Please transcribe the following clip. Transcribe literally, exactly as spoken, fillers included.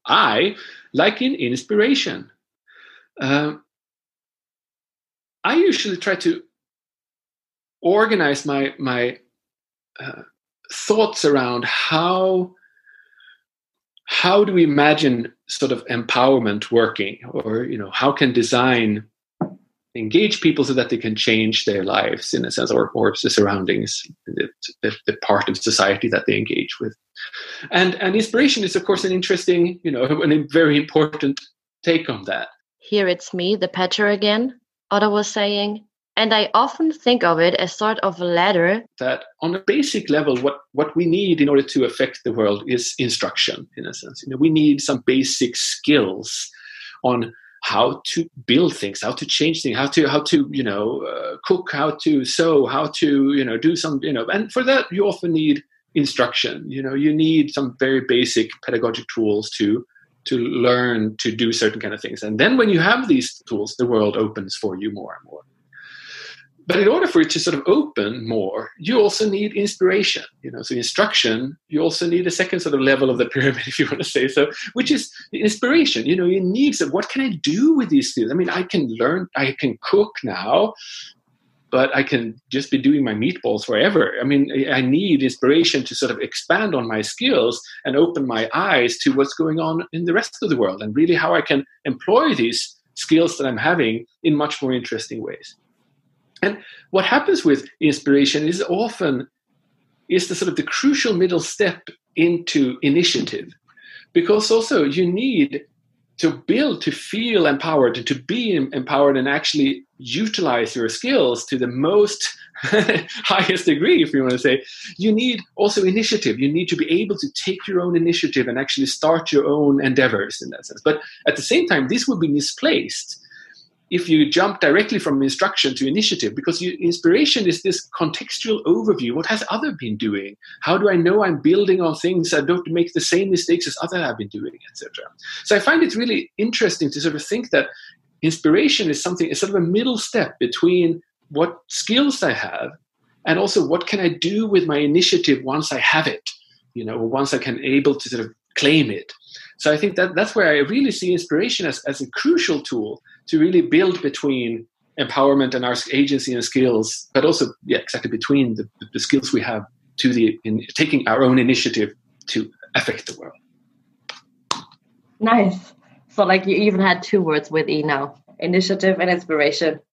I, like in inspiration, um, I usually try to organize my my uh, thoughts around how how do we imagine sort of empowerment working, or you know, how can design engage people so that they can change their lives in a sense, or, or the surroundings, the, the, the part of society that they engage with. And and inspiration is, of course, an interesting, you know, and a very important take on that. Here it's me, the Petra again, Otto was saying. And I often think of it as sort of a ladder. That on a basic level, what, what we need in order to affect the world is instruction, in a sense. You know, we need some basic skills on how to build things, how to change things, how to how to you know uh, cook, how to sew, how to you know do some you know. And for that, you often need instruction. You know, you need some very basic pedagogic tools to to learn to do certain kind of things. And then when you have these tools, the world opens for you more and more. But in order for it to sort of open more, you also need inspiration. You know, so instruction, you also need a second sort of level of the pyramid, if you want to say so, which is the inspiration. You know, you need some, what can I do with these skills? I mean, I can learn, I can cook now, but I can just be doing my meatballs forever. I mean, I need inspiration to sort of expand on my skills and open my eyes to what's going on in the rest of the world, and really how I can employ these skills that I'm having in much more interesting ways. And what happens with inspiration is often is the sort of the crucial middle step into initiative, because also you need to build, to feel empowered, to be empowered and actually utilize your skills to the most highest degree, if you want to say. You need also initiative. You need to be able to take your own initiative and actually start your own endeavors in that sense. But at the same time, this will be misplaced if you jump directly from instruction to initiative, because you, inspiration is this contextual overview. What has other been doing? How do I know I'm building on things? I don't make the same mistakes as other have been doing, et cetera. So I find it really interesting to sort of think that inspiration is something, it's sort of a middle step between what skills I have and also what can I do with my initiative once I have it, you know, once I can able to sort of claim it. So I think that that's where I really see inspiration as, as a crucial tool to really build between empowerment and our agency and skills, but also, yeah, exactly between the, the skills we have to the in taking our own initiative to affect the world. Nice. So like you even had two words with E now, initiative and inspiration.